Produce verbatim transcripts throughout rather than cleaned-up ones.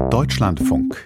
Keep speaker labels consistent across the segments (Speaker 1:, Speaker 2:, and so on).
Speaker 1: Deutschlandfunk.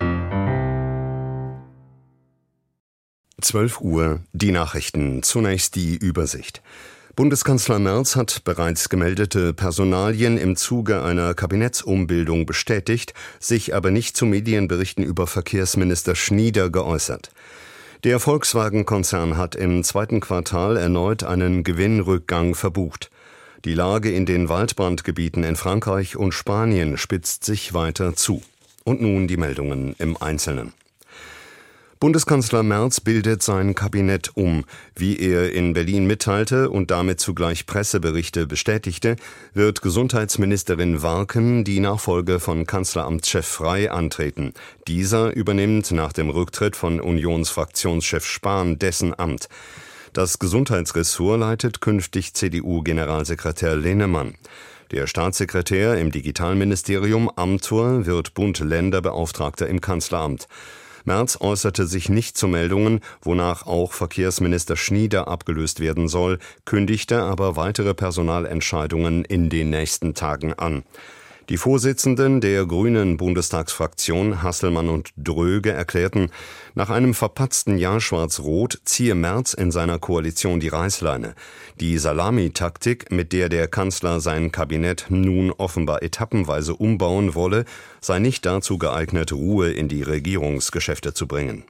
Speaker 2: zwölf Uhr, die Nachrichten. Zunächst die Übersicht. Bundeskanzler Merz hat bereits gemeldete Personalien im Zuge einer Kabinettsumbildung bestätigt, sich aber nicht zu Medienberichten über Verkehrsminister Schnieder geäußert. Der Volkswagen-Konzern hat im zweiten Quartal erneut einen Gewinnrückgang verbucht. Die Lage in den Waldbrandgebieten in Frankreich und Spanien spitzt sich weiter zu. Und nun die Meldungen im Einzelnen. Bundeskanzler Merz bildet sein Kabinett um. Wie er in Berlin mitteilte und damit zugleich Presseberichte bestätigte, wird Gesundheitsministerin Warken die Nachfolge von Kanzleramtschef Frey antreten. Dieser übernimmt nach dem Rücktritt von Unionsfraktionschef Spahn dessen Amt. Das Gesundheitsressort leitet künftig C D U-Generalsekretär Linnemann. Der Staatssekretär im Digitalministerium Amthor wird Bund-Länder-Beauftragter im Kanzleramt. Merz äußerte sich nicht zu Meldungen, wonach auch Verkehrsminister Schnieder abgelöst werden soll, kündigte aber weitere Personalentscheidungen in den nächsten Tagen an. Die Vorsitzenden der Grünen Bundestagsfraktion Hasselmann und Dröge erklärten, nach einem verpatzten Jahr Schwarz-Rot ziehe Merz in seiner Koalition die Reißleine. Die Salamitaktik, mit der der Kanzler sein Kabinett nun offenbar etappenweise umbauen wolle, sei nicht dazu geeignet, Ruhe in die Regierungsgeschäfte zu bringen.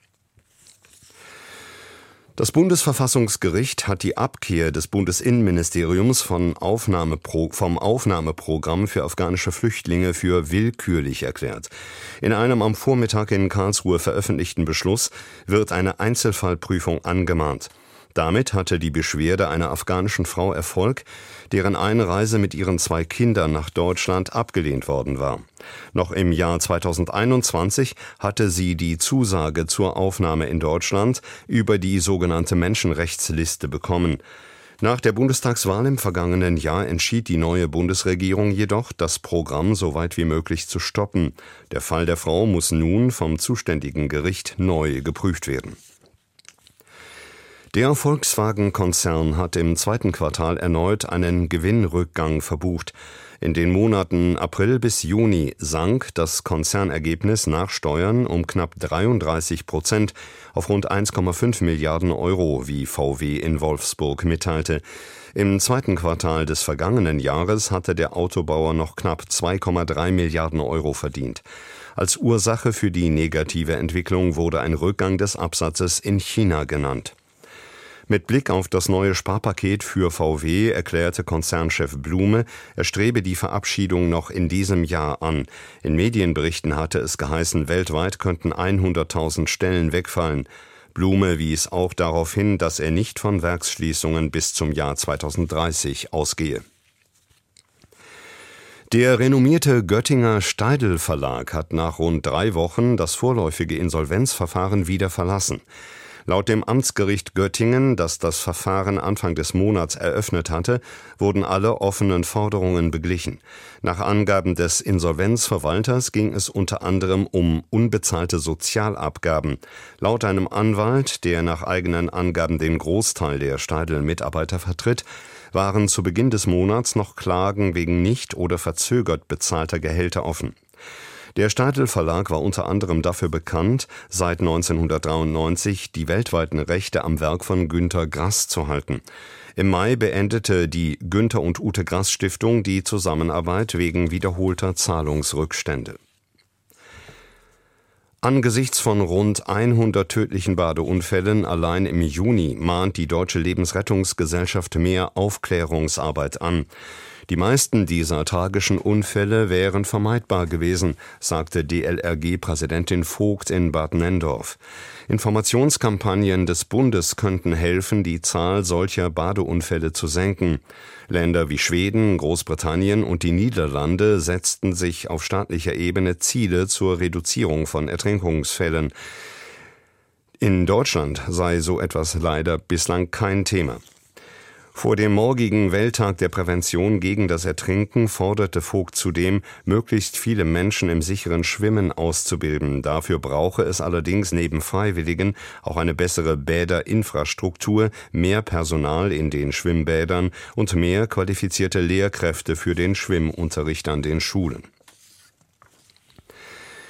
Speaker 2: Das Bundesverfassungsgericht hat die Abkehr des Bundesinnenministeriums von Aufnahmepro- vom Aufnahmeprogramm für afghanische Flüchtlinge für willkürlich erklärt. In einem am Vormittag in Karlsruhe veröffentlichten Beschluss wird eine Einzelfallprüfung angemahnt. Damit hatte die Beschwerde einer afghanischen Frau Erfolg, deren Einreise mit ihren zwei Kindern nach Deutschland abgelehnt worden war. Noch im Jahr zweitausendeinundzwanzig hatte sie die Zusage zur Aufnahme in Deutschland über die sogenannte Menschenrechtsliste bekommen. Nach der Bundestagswahl im vergangenen Jahr entschied die neue Bundesregierung jedoch, das Programm so weit wie möglich zu stoppen. Der Fall der Frau muss nun vom zuständigen Gericht neu geprüft werden. Der Volkswagen-Konzern hat im zweiten Quartal erneut einen Gewinnrückgang verbucht. In den Monaten April bis Juni sank das Konzernergebnis nach Steuern um knapp dreiunddreißig Prozent auf rund eins Komma fünf Milliarden Euro, wie V W in Wolfsburg mitteilte. Im zweiten Quartal des vergangenen Jahres hatte der Autobauer noch knapp zwei Komma drei Milliarden Euro verdient. Als Ursache für die negative Entwicklung wurde ein Rückgang des Absatzes in China genannt. Mit Blick auf das neue Sparpaket für V W erklärte Konzernchef Blume, er strebe die Verabschiedung noch in diesem Jahr an. In Medienberichten hatte es geheißen, weltweit könnten hunderttausend Stellen wegfallen. Blume wies auch darauf hin, dass er nicht von Werksschließungen bis zum Jahr zweitausenddreißig ausgehe. Der renommierte Göttinger Steidl Verlag hat nach rund drei Wochen das vorläufige Insolvenzverfahren wieder verlassen. Laut dem Amtsgericht Göttingen, das das Verfahren Anfang des Monats eröffnet hatte, wurden alle offenen Forderungen beglichen. Nach Angaben des Insolvenzverwalters ging es unter anderem um unbezahlte Sozialabgaben. Laut einem Anwalt, der nach eigenen Angaben den Großteil der Steidl-Mitarbeiter vertritt, waren zu Beginn des Monats noch Klagen wegen nicht oder verzögert bezahlter Gehälter offen. Der Steidl Verlag war unter anderem dafür bekannt, seit neunzehnhundertdreiundneunzig die weltweiten Rechte am Werk von Günter Grass zu halten. Im Mai beendete die Günter und Ute Grass Stiftung die Zusammenarbeit wegen wiederholter Zahlungsrückstände. Angesichts von rund hundert tödlichen Badeunfällen allein im Juni mahnt die Deutsche Lebensrettungsgesellschaft mehr Aufklärungsarbeit an. Die meisten dieser tragischen Unfälle wären vermeidbar gewesen, sagte D L R G-Präsidentin Vogt in Bad Nenndorf. Informationskampagnen des Bundes könnten helfen, die Zahl solcher Badeunfälle zu senken. Länder wie Schweden, Großbritannien und die Niederlande setzten sich auf staatlicher Ebene Ziele zur Reduzierung von Ertrinkungsfällen. In Deutschland sei so etwas leider bislang kein Thema. Vor dem morgigen Welttag der Prävention gegen das Ertrinken forderte Vogt zudem, möglichst viele Menschen im sicheren Schwimmen auszubilden. Dafür brauche es allerdings neben Freiwilligen auch eine bessere Bäderinfrastruktur, mehr Personal in den Schwimmbädern und mehr qualifizierte Lehrkräfte für den Schwimmunterricht an den Schulen.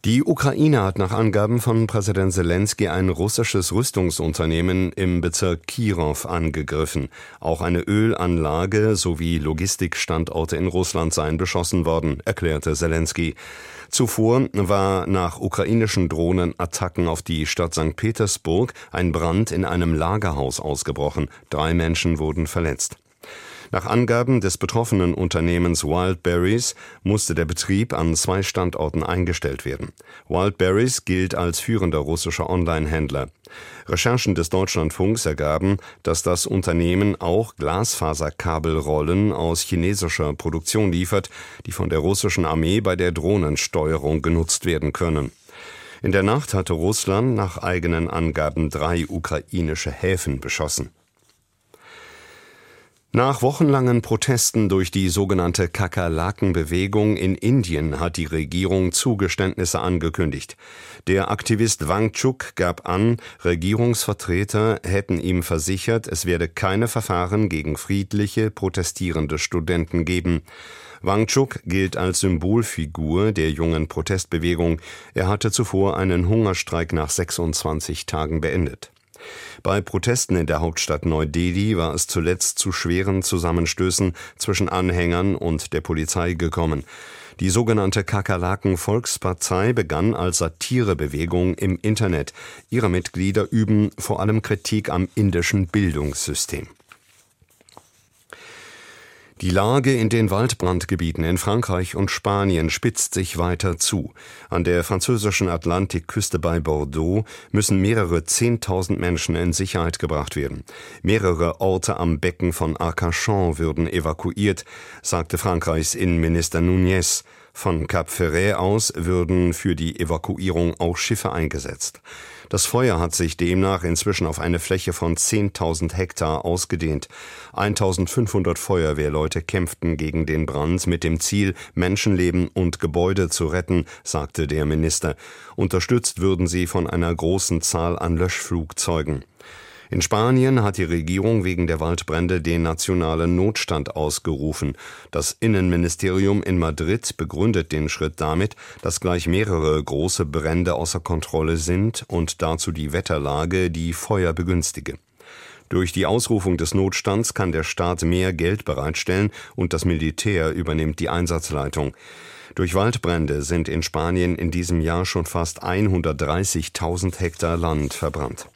Speaker 2: Die Ukraine hat nach Angaben von Präsident Selenskyj ein russisches Rüstungsunternehmen im Bezirk Kirow angegriffen. Auch eine Ölanlage sowie Logistikstandorte in Russland seien beschossen worden, erklärte Selenskyj. Zuvor war nach ukrainischen Drohnenattacken auf die Stadt Sankt Petersburg ein Brand in einem Lagerhaus ausgebrochen. Drei Menschen wurden verletzt. Nach Angaben des betroffenen Unternehmens Wildberries musste der Betrieb an zwei Standorten eingestellt werden. Wildberries gilt als führender russischer Online-Händler. Recherchen des Deutschlandfunks ergaben, dass das Unternehmen auch Glasfaserkabelrollen aus chinesischer Produktion liefert, die von der russischen Armee bei der Drohnensteuerung genutzt werden können. In der Nacht hatte Russland nach eigenen Angaben drei ukrainische Häfen beschossen. Nach wochenlangen Protesten durch die sogenannte Kakerlaken-Bewegung in Indien hat die Regierung Zugeständnisse angekündigt. Der Aktivist Wangchuk gab an, Regierungsvertreter hätten ihm versichert, es werde keine Verfahren gegen friedliche, protestierende Studenten geben. Wangchuk gilt als Symbolfigur der jungen Protestbewegung. Er hatte zuvor einen Hungerstreik nach sechsundzwanzig Tagen beendet. Bei Protesten in der Hauptstadt Neu-Delhi war es zuletzt zu schweren Zusammenstößen zwischen Anhängern und der Polizei gekommen. Die sogenannte Kakerlaken-Volkspartei begann als Satirebewegung im Internet. Ihre Mitglieder üben vor allem Kritik am indischen Bildungssystem. Die Lage in den Waldbrandgebieten in Frankreich und Spanien spitzt sich weiter zu. An der französischen Atlantikküste bei Bordeaux müssen mehrere Zehntausend Menschen in Sicherheit gebracht werden. Mehrere Orte am Becken von Arcachon würden evakuiert, sagte Frankreichs Innenminister Núñez. Von Cap Ferret aus würden für die Evakuierung auch Schiffe eingesetzt. Das Feuer hat sich demnach inzwischen auf eine Fläche von zehntausend Hektar ausgedehnt. eintausendfünfhundert Feuerwehrleute kämpften gegen den Brand mit dem Ziel, Menschenleben und Gebäude zu retten, sagte der Minister. Unterstützt würden sie von einer großen Zahl an Löschflugzeugen. In Spanien hat die Regierung wegen der Waldbrände den nationalen Notstand ausgerufen. Das Innenministerium in Madrid begründet den Schritt damit, dass gleich mehrere große Brände außer Kontrolle sind und dazu die Wetterlage die Feuer begünstige. Durch die Ausrufung des Notstands kann der Staat mehr Geld bereitstellen und das Militär übernimmt die Einsatzleitung. Durch Waldbrände sind in Spanien in diesem Jahr schon fast hundertdreißigtausend Hektar Land verbrannt.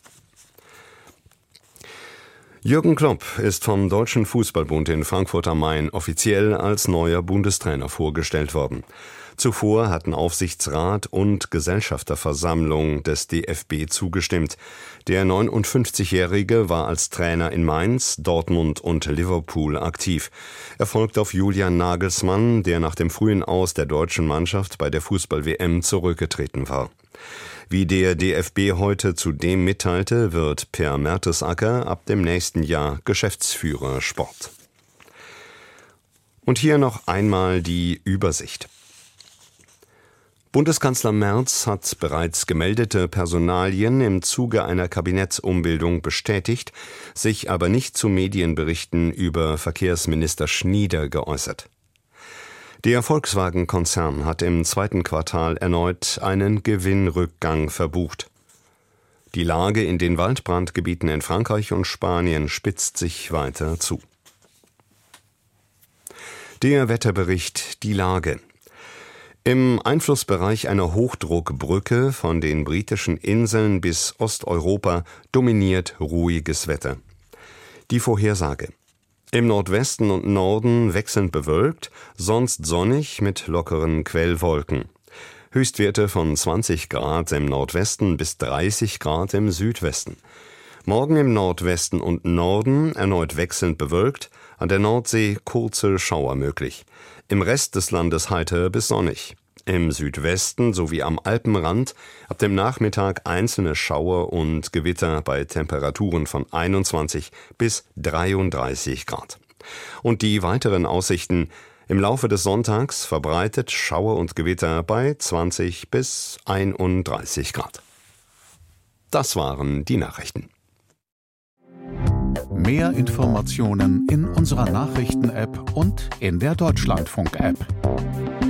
Speaker 2: Jürgen Klopp ist vom Deutschen Fußballbund in Frankfurt am Main offiziell als neuer Bundestrainer vorgestellt worden. Zuvor hatten Aufsichtsrat und Gesellschafterversammlung des D F B zugestimmt. Der neunundfünfzigjährige war als Trainer in Mainz, Dortmund und Liverpool aktiv. Er folgt auf Julian Nagelsmann, der nach dem frühen Aus der deutschen Mannschaft bei der Fußball-W M zurückgetreten war. Wie der D F B heute zudem mitteilte, wird Per Mertesacker ab dem nächsten Jahr Geschäftsführer Sport. Und hier noch einmal die Übersicht. Bundeskanzler Merz hat bereits gemeldete Personalien im Zuge einer Kabinettsumbildung bestätigt, sich aber nicht zu Medienberichten über Verkehrsminister Schnieder geäußert. Der Volkswagen-Konzern hat im zweiten Quartal erneut einen Gewinnrückgang verbucht. Die Lage in den Waldbrandgebieten in Frankreich und Spanien spitzt sich weiter zu. Der Wetterbericht, die Lage. Im Einflussbereich einer Hochdruckbrücke von den britischen Inseln bis Osteuropa dominiert ruhiges Wetter. Die Vorhersage. Im Nordwesten und Norden wechselnd bewölkt, sonst sonnig mit lockeren Quellwolken. Höchstwerte von zwanzig Grad im Nordwesten bis dreißig Grad im Südwesten. Morgen im Nordwesten und Norden erneut wechselnd bewölkt, an der Nordsee kurze Schauer möglich. Im Rest des Landes heiter bis sonnig. Im Südwesten sowie am Alpenrand ab dem Nachmittag einzelne Schauer und Gewitter bei Temperaturen von einundzwanzig bis dreiunddreißig Grad. Und die weiteren Aussichten: im Laufe des Sonntags verbreitet Schauer und Gewitter bei zwanzig bis einunddreißig Grad. Das waren die Nachrichten.
Speaker 1: Mehr Informationen in unserer Nachrichten-App und in der Deutschlandfunk-App.